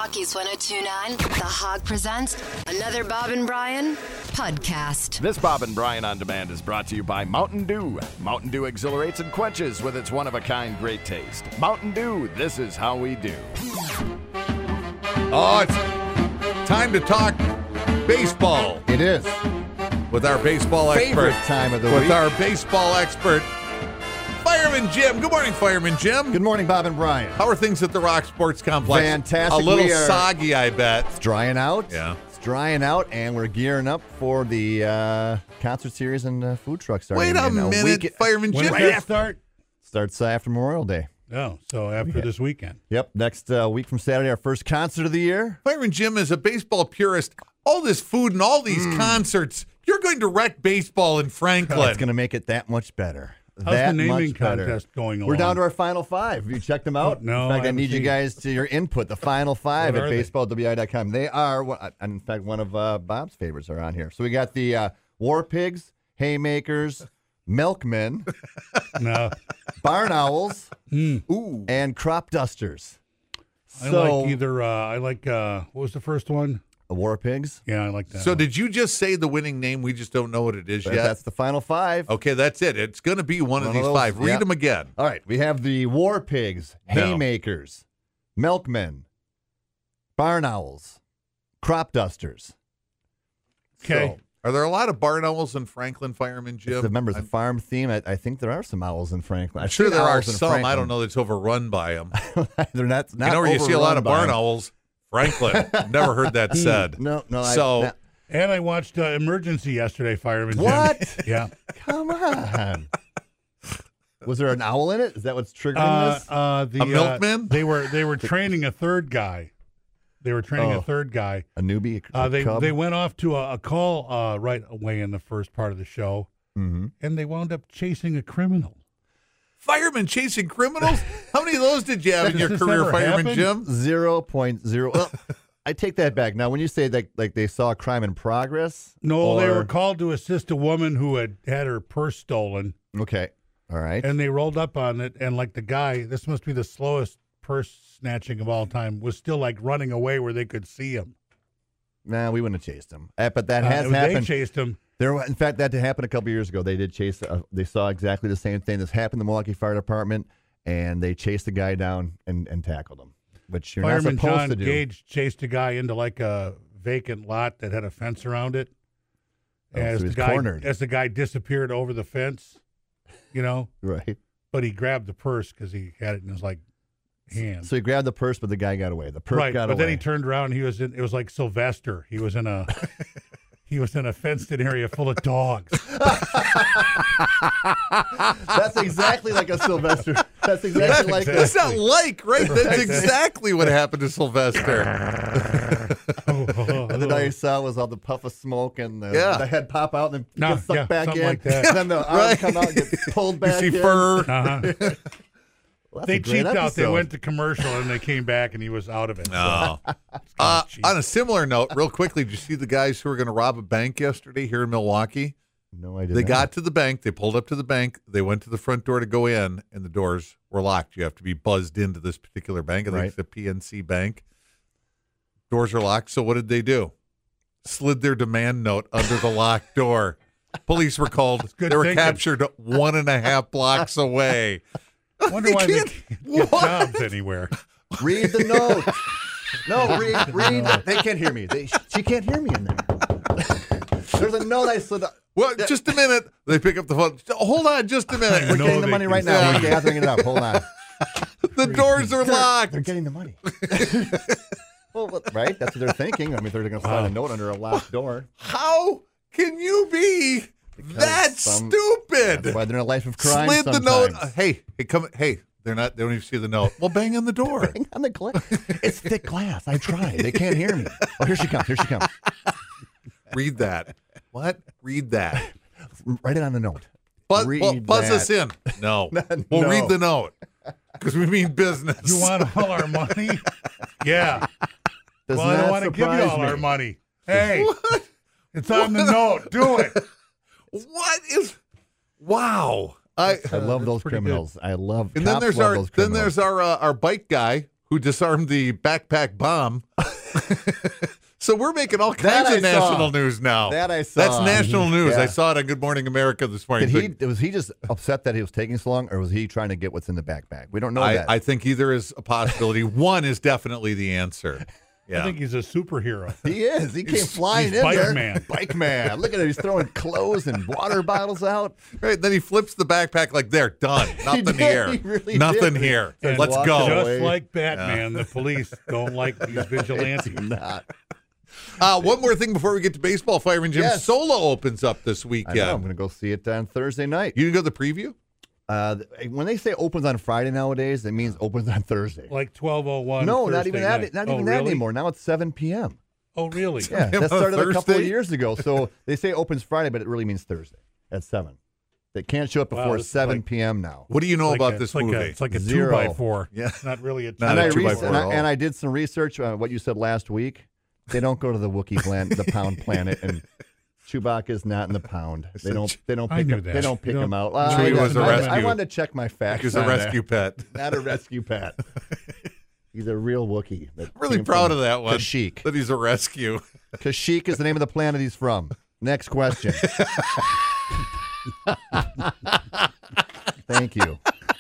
Milwaukee's 102.9, The Hog presents another Bob and Brian podcast. This Bob and Brian On Demand is brought to you by Mountain Dew. Mountain Dew exhilarates and quenches with its one-of-a-kind great taste. Mountain Dew, this is how we do. Oh, it's time to talk baseball. It is. With our baseball Favorite expert. time of the with week. our baseball expert, Fireman Jim. Good morning, Fireman Jim. Good morning, Bob and Brian. How are things at the Rock Sports Complex? Fantastic. A little We are- soggy, I bet. It's drying out. Yeah. It's drying out, and we're gearing up for the concert series and food truck starting. Wait a in minute, week. Fireman When Jim. does that start? Starts after Memorial Day. Oh, so after this weekend. Yep, next week from Saturday, our first concert of the year. Fireman Jim is a baseball purist. All this food and all these concerts, you're going to wreck baseball in Franklin. It's going to make it that much better. How's that the naming much better. contest going along? We're down to our final five. Have you checked them out? No, In fact, I I haven't need you seen. guys to your input. The final five What at are they? baseballwi.com. They are, in fact, one of Bob's favorites are on here. So we got the War Pigs, Haymakers, Milkmen, No, Barn Owls, Ooh. and Crop Dusters. I So, like either. What was the first one? War Pigs. Yeah, I like that. So one. did you just say the winning name? We just don't know what it is yet. That's the final five. Okay, that's it. It's going to be one of One of these those, five. Read yeah. them again. All right, we have the War Pigs, No. Haymakers, Milkmen, Barn Owls, Crop Dusters. Okay. Are there a lot of barn owls in Franklin, Fireman So, Jim? remember, it's a farm theme. I think there are some owls in Franklin. I'm sure there are owls in some. I Franklin. don't know that's overrun by them. They're not. You know where you see a lot of barn owls. owls? Franklin. Never heard that said. No. So And I watched Emergency yesterday, Fireman Jim. What? Yeah. Come on. Was there an owl in it? Is that what's triggering this? The milkman? They were training a third guy. They were training a third guy. A newbie? A cub? They went off to a call right away in the first part of the show, Mhm. and they wound up chasing a criminal. firemen chasing criminals? How many of those did you have in Has your this career, ever Fireman happened? Jim? 0.0. Well, I take that back. Now, when you say that, like they saw a crime in progress? No, they or- were called to assist a woman who had her purse stolen, Okay. All right. and they rolled up on it, and like the guy, this must be the slowest purse snatching of all time, was still like running away where they could see him. Nah, we wouldn't have chased him. But that has They happened. chased him. In fact, that happened a couple years ago. They did chase. They saw exactly the same thing. This happened in the Milwaukee Fire Department, and they chased the guy down and tackled him, which you're Fireman not supposed John to do. Gage chased a guy into like a vacant lot that had a fence around it. Oh, so As he's the guy cornered. as the guy disappeared over the fence, Right. but he grabbed the purse because he had it in his like hand. So he grabbed the purse, but the guy got away. The purse Right, got but away. then he turned around. And it was like Sylvester. He was in a fenced-in area full of dogs. That's exactly like a Sylvester. That's exactly like That's that. not like, right? That's exactly what happened to Sylvester. And then all you saw was all the puff of smoke and the head pop out and then No, get sucked yeah, back something in. like that. And then the arms Right. come out and get pulled You back see in. fur. Uh-huh. Well, that's They a great cheaped out. They episode. went to commercial and they came back and he was out of it. No. So, cheap. On a similar note, real quickly, did you see the guys who were going to rob a bank yesterday here in Milwaukee? No, I did They not. got to the bank. They pulled up to the bank. They went to the front door to go in, and the doors were locked. You have to be buzzed into this particular bank. I think it's the PNC Bank. Doors are locked. So what did they do? Slid their demand note under the locked door. Police were called. good They were thinking. captured 1.5 blocks away. I wonder why they can't get jobs anywhere. Read the note. No, read. They can't hear me. She can't hear me in there. There's a note I slid. Well, just a minute. They pick up the phone. Hold on just a minute. We're know getting the they money can right now. see. We're gathering it up. Hold on. The doors are locked. They're getting the money. Well, right? That's what they're thinking. I mean, they're going to find a note under a locked door. How can you be that some- stupid? That's why they're in a life of crime. Slid the note. sometimes. Hey, come. Hey, they're not. They don't even see the note. Well, bang on the door. Hang on the glass. It's thick glass. I tried. They can't hear me. Oh, here she comes. Here she comes. Read that. What? Read that. Write it on the note. Buzz Read us that. in. No. No. We'll read the note because we mean business. You want all our money? Yeah. Does Well, I don't not want to give you surprise all me. our money. Hey, What? it's on the note. Do it. What is? Wow. I love those pretty criminals. I love. And then cops there's love our those then criminals. there's our bike guy who disarmed the backpack bomb. So we're making all That kinds I of national saw. news now. That I saw. That's national news. Yeah. I saw it on Good Morning America this morning. Was he just upset that he was taking so long, or was he trying to get what's in the backpack? We don't know that. I think either is a possibility. One is definitely the answer. Yeah. I think he's a superhero. He is. He came flying he's in Bike there. Man. Bike man. Look at him. He's throwing clothes and water bottles out. Right, then he flips the backpack like, there, done. Nothing did. here. He really Nothing did. here. And Let's walked go. away. Just like Batman, the police don't like these vigilantes. Not. One more thing before we get to baseball, Fireman Jim. Yes. Solo opens up this I weekend. know. I'm going to go see it on Thursday night. You can go to the preview? When they say opens on Friday nowadays, it means opens on Thursday. Like 12:01. No, not Thursday even night. that. Not Oh, even that really? anymore. Now it's 7 p.m. Oh, really? Yeah, On that started a couple of Thursday? years ago. So they say opens Friday, but it really means Thursday at 7. They can't show up Wow, before it's 7 like- p.m. now. What do you know Like about a- this it's like movie? it's like a 0. 2x4. Yeah. It's not really a Not And a I, 2x4 and, at all. and I did some research on what you said last week. They don't go to the Wookiee planet, the Pound Planet, and Chewbacca's not in the Pound. They don't. They don't I pick. knew Him, that. they don't pick You him don't- out. Chewie was a I rescue. wanted to check my facts. He's a on rescue that. pet. Not a rescue pet. He's a real Wookiee. I'm really proud of that one. Kashyyyk. That he's a rescue. Kashyyyk is the name of the planet he's from. Next question. Thank you.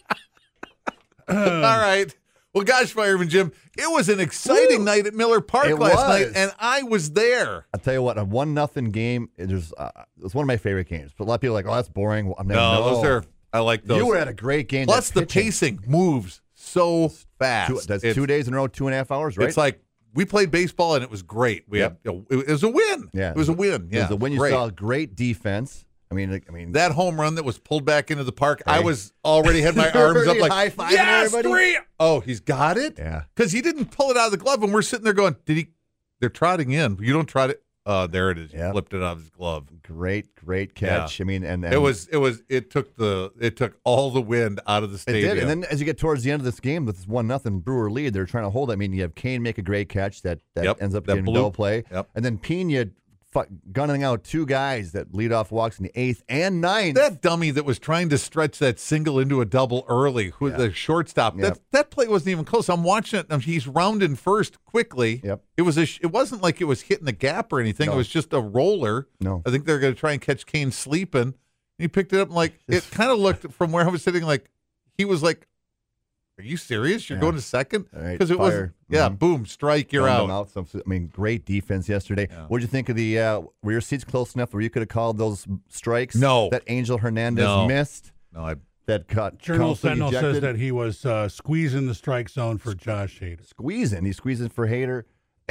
All right. Well, gosh, Fireman Jim, it was an exciting night at Miller Park It last was. night, and I was there. I'll tell you what, a 1-0 game, it was one of my favorite games. But a lot of people are like, oh, that's boring. Well, Those are, I like those. You were at a great game. Plus, That the pitching. pacing moves so fast. That's It's- 2 days in a row, 2.5 hours, right? It's like we played baseball, and it was great. We Yep. had, it was a win. Yeah. It was a win. It was Yeah. a win. You Great. saw great defense. I mean, That home run that was pulled back into the park, I Hey. was already had my arms up Already like, high-fiving yes, everybody? 3. Oh, he's got it? Yeah. Because he didn't pull it out of the glove, and we're sitting there going, they're trotting in. You don't trot it. There it is. He Yep. flipped it out of his glove. great catch. Yeah. I mean, and It took all the wind out of the it stadium. did. And then as you get towards the end of this game with this 1-0 Brewer lead, they're trying to hold it. I mean, you have Kane make a great catch that Yep. ends up That getting blew. double play. Yep. And then Pena gunning out 2 guys that lead off walks in the 8th and 9th. That dummy that was trying to stretch that single into a double early, the shortstop, Yep. that play wasn't even close. I'm watching it, and he's rounding first quickly. Yep. It wasn't like it was hitting the gap or anything. No. It was just a roller. No. I think they're going to try and catch Kane sleeping. And he picked it up, and like it kind of looked from where I was sitting, like he was like, "Are you serious? You're Yeah. going to second?" All right, Because it was, fire. yeah, Mhm. boom, strike, you're Gunned out. them So, I mean, great defense yesterday. Yeah. What did you think of the? Were your seats close enough where you could have called those strikes? No. That Angel Hernandez No. missed. No, That cut. Journal Counselor Sentinel ejected. says that he was squeezing the strike zone for Josh Hader. Squeezing. He's squeezing for Hader.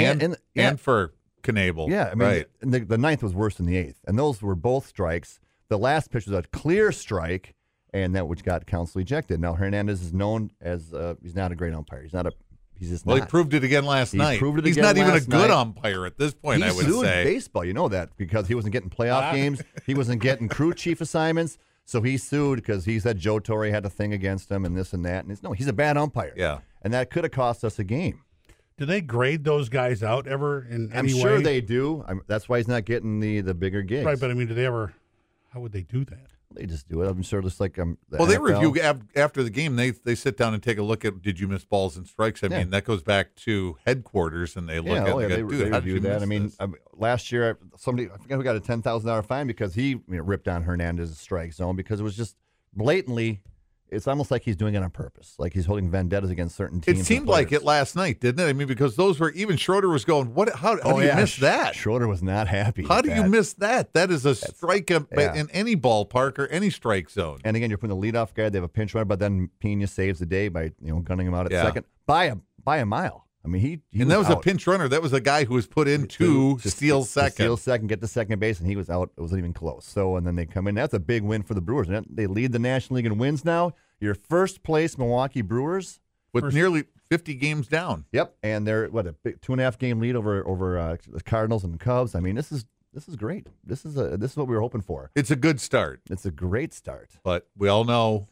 and for Knable. Yeah, I mean, right. the 9th was worse than the 8th, and those were both strikes. The last pitch was a clear strike, and that which got Counsell ejected. Now Hernandez is known as he's not a great umpire. He's just Well, not. he proved it again last He night. proved it He's again not even a last good night. umpire at this point, He I would sued say. baseball. You know that because he wasn't getting playoff games. He wasn't getting crew chief assignments. So he sued because he said Joe Torre had a thing against him and this and that. And he's a bad umpire. Yeah. And that could have cost us a game. Do they grade those guys out ever in I'm any way? sure they do. That's why he's not getting the bigger gigs. Right, but I mean, do they ever? How would they do that? They just do it. I'm sure just like the Well, they NFL. review after the game. They sit down and take a look at did you miss balls and strikes. I Yeah. mean, that goes back to headquarters, and they look Yeah, at oh, it yeah, and go, they dude, how did review you that. miss I mean, this? last year, I forget who got a $10,000 fine because he ripped on Hernandez's strike zone because it was just blatantly. It's almost like he's doing it on purpose, like he's holding vendettas against certain teams. It and seemed like players. it last night, didn't it? I mean, because those were even Schroeder was going. What? How do you miss that? Schroeder was not happy. How with do you that. miss that? That is a strike in yeah. any ballpark or any strike zone. And again, you're putting the leadoff guy. They have a pinch runner, but then Pena saves the day by gunning him out at Yeah. second by a mile. I mean, he And that was a out. pinch runner. That was a guy who was put in to steal second. Steal second, get to second base, and he was out. It wasn't even close. So, and then they come in. That's a big win for the Brewers. And they lead the National League in wins now. Your first place Milwaukee Brewers. With nearly 50 games down. Yep, and they're a big 2.5 game lead over the Cardinals and the Cubs. I mean, this is great. This is what we were hoping for. It's a good start, It's a great start. but we all know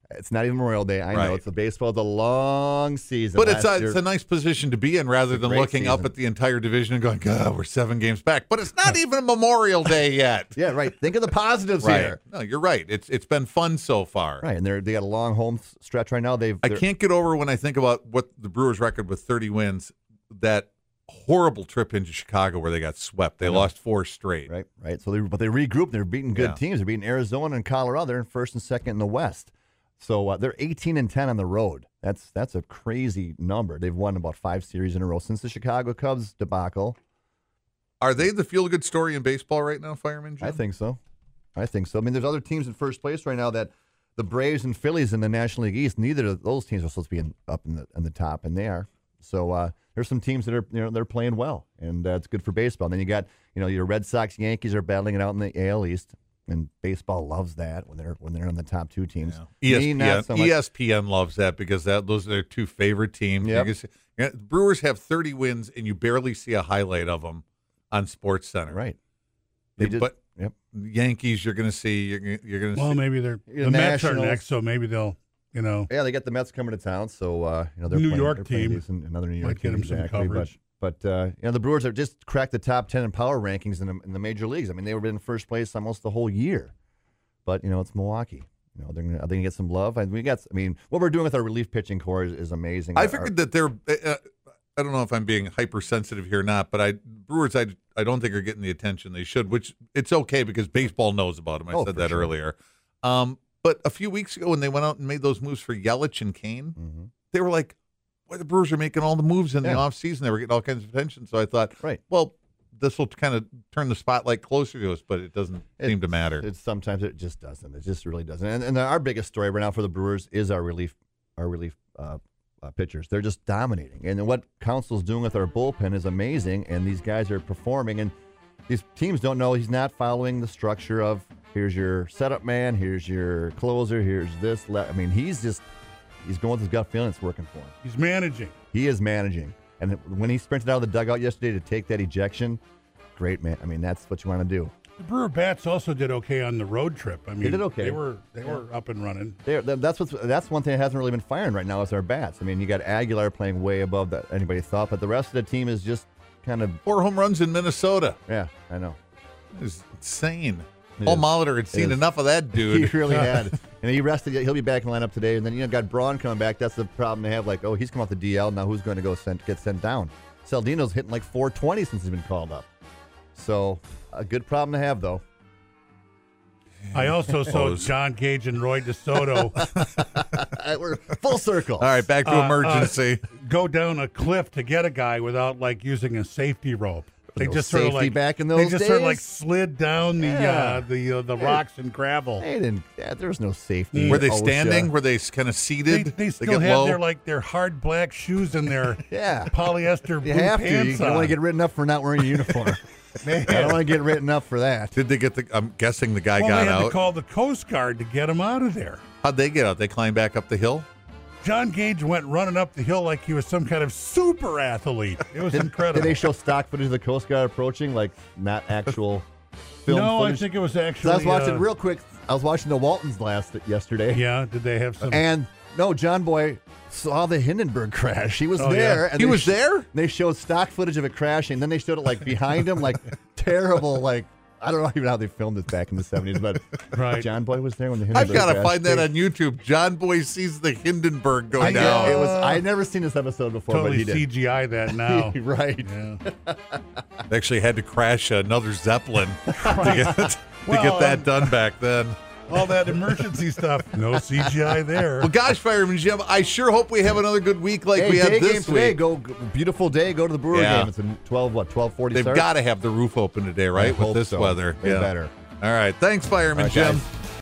It's not even Memorial Day. I Right. know. It's the baseball, the long season. But it's Last a nice position to be in rather than great looking up season. at the entire division and going, God, we're 7 games back. But it's not even Memorial Day yet. Yeah, right. Think of the positives Right. here. No, you're right. It's been fun so far. Right, and they got a long home stretch right now. I can't get over when I think about what the Brewers' record with 30 wins, that horrible trip into Chicago where they got swept. They lost 4 straight. Right. So they regrouped. They're beating good Yeah. teams. They're beating Arizona and Colorado. They're in first and second in the West. So they're 18-10 on the road. That's a crazy number. They've won about 5 series in a row since the Chicago Cubs debacle. Are they the feel-good story in baseball right now, Fireman Jim? I think so. I mean, there's other teams in first place right now that the Braves and Phillies in the National League East. Neither of those teams are supposed to be up in the top, and they are. So there's some teams that are they're playing well, and it's good for baseball. And then you got your Red Sox, Yankees are battling it out in the AL East. And baseball loves that when they're on the top 2 teams. Yeah. Me, not so much. ESPN loves that because those are their 2 favorite teams. Yep. The Brewers have 30 wins, and you barely see a highlight of them on SportsCenter. Right. But yep. Yankees, you're going to see. You're going to Well, see. maybe the Mets are next, so maybe they'll, Yeah, they got the Mets coming to town, so they're New playing, York they're playing team. decent, another New York Might get team, them some exactly. coverage. But the Brewers have just cracked the top 10 in power rankings in the major leagues. I mean, they were in first place almost the whole year. But it's Milwaukee. Are they gonna get some love? And what we're doing with our relief pitching core is amazing. I figured that they're. I don't know if I'm being hypersensitive here or not, but Brewers, I don't think are getting the attention they should. Which it's okay because baseball knows about them. I said that earlier. But a few weeks ago when they went out and made those moves for Yelich and Kane, they were like, "Why the Brewers are making all the moves in the offseason? They were getting all kinds of attention." So I thought, well, this will kind of turn the spotlight closer to us, but it doesn't seem to matter. Sometimes it just doesn't. It just really doesn't. And our biggest story right now for the Brewers is our relief pitchers. They're just dominating. And what Council's doing with our bullpen is amazing, and these guys are performing. And these teams don't know he's not following the structure of here's your setup man, here's your closer, here's this. He's going with his gut feeling. It's working for him. he's managing. He is managing. And when he sprinted out of the dugout yesterday to take that ejection, great, man. That's what you want to do. The Brewer bats also did okay on the road trip. They did okay. They were up and running. That's one thing that hasn't really been firing right now is our bats. You got Aguilar playing way above that anybody thought, but the rest of the team is just kind of 4 home runs in Minnesota. Yeah, I know. It's insane. It Paul is. Molitor had seen It is. enough of that dude. He really had. And he rested. He'll be back in the lineup today. And then got Braun coming back. That's the problem they have. He's come off the DL. Now who's going to get sent down? Saldino's hitting 420 since he's been called up. So a good problem to have, though. I also saw John Cage and Roy DeSoto We're full circle. All right, back to emergency. go down a cliff to get a guy without using a safety rope. They No just sort of safety back in they those just sort of days? slid down the rocks and gravel. They didn't. There was no safety. Were they OSHA. standing? Were they kind of seated? They still get have low? their hard black shoes and their Yeah. polyester blue You have to. You pants don't on. want to get written up for not wearing a uniform. I don't want to get written up for that. Did they get I'm guessing the guy well, got they had to out. call the Coast Guard to get him out of there. How'd they get out? They climbed back up the hill? John Gage went running up the hill like he was some kind of super athlete. It was incredible. Did they show stock footage of the Coast Guard approaching, not actual film no, footage? I think it was actually. 'Cause I was watching real quick. I was watching the Waltons yesterday. Yeah, did they have some? And no, John Boy saw the Hindenburg crash. He was Oh, there. yeah. And He they was there? They showed stock footage of it crashing. Then they showed it behind him, terrible. I don't know even how they filmed it back in the 70s, but Right. John Boy was there when the I've Hindenburg got to crashed. find that on YouTube. John Boy sees the Hindenburg go I know. down. I'd never seen this episode before, totally but he did. CGI that now. Right. Yeah. They actually had to crash another Zeppelin to Well, get that done back then. All that emergency stuff. No CGI there. Well, gosh, Fireman Jim, I sure hope we have another good week like Hey, we had day game this today. week. Beautiful day. Go to the Brewer Yeah. game. It's a 12:40 They've start? got to have the roof open today, right? I With hope this so. weather. They better. All right. Thanks, Fireman All right, Jim. guys.